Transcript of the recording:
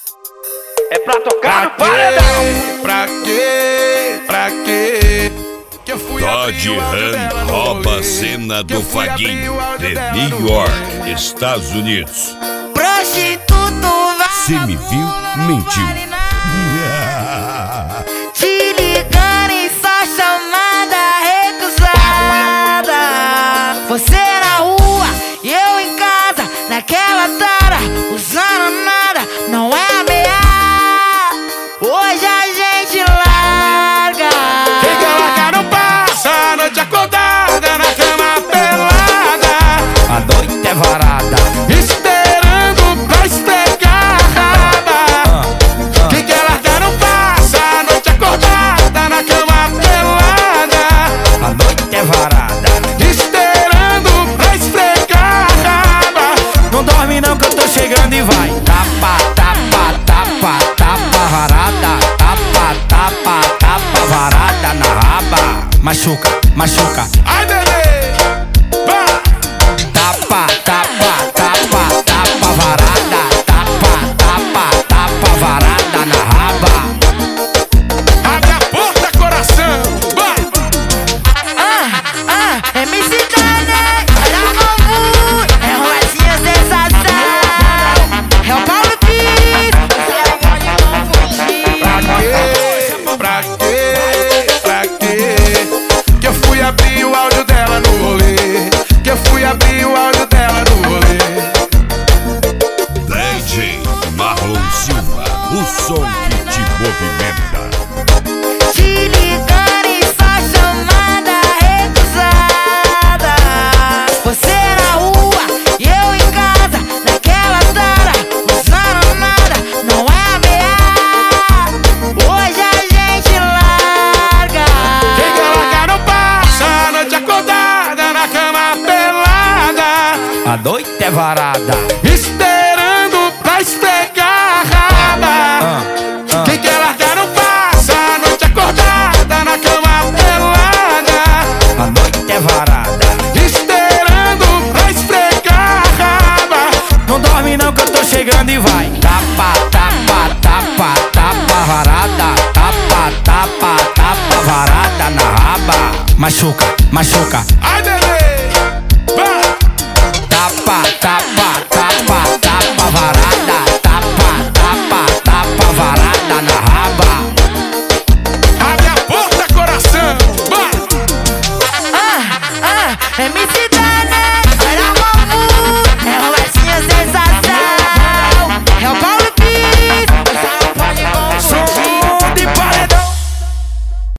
É pra tocar no paredão. Pra quê? Pra quê? Todd Han rouba a cena do Vaguinho de New York, Estados Unidos. Prostituto vai. Se me viu, mentiu. Te ligando em sua chamada recusada. Você na rua e eu em casa, naquela tara, usando nada, não é ameaça. Hoje a gente larga. Quem quer largar não passa a noite acordada na cama pelada. A noite é varada, Esperando pra esfregar a raba. Quem quer largar não passa a noite acordada na cama pelada. a noite é varada. Esperando pra esfregar a raba. Não dorme não que eu tô chegando e vai. Tapa, tapa, tapa, tapa varada. Tapa, tapa, tapa varada na raba. Machuca, machuca. Ai, bebê, vai. Tapa, tapa, tapa, tapa varada. Tapa, tapa, tapa varada na raba. Abre a porta, coração, vai. MC Dane, olha o bambu, é o Rosinha sensação. É o Paulo Pires, você não pode confundir. Pra quê? Pra quê? Que eu fui abrir o áudio dela no rolê. Que eu fui abrir o áudio dela no rolê. DJ Marlon Silva, o som que te movimenta. Te ligando em sua chamada recusada. Você na rua e eu em casa, naquela tara, usando nada, não é ameaça. Hoje a gente larga. Quem quer largar não passa a noite acordada na cama pelada. A noite é varada. Esperando pra esfregar a raba. Quem quer largar não passa a noite acordada na cama pelada. A noite é varada. Esperando pra esfregar a raba. Não dorme não que eu tô chegando e vai. Tapa, tapa, tapa, tapa varada. Tapa, tapa, tapa varada na raba. Machuca, machuca. Ai, bebê.